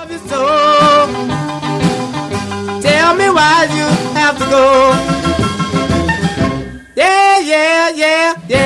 you so. Tell me why you have to go. Yeah, yeah, yeah, yeah.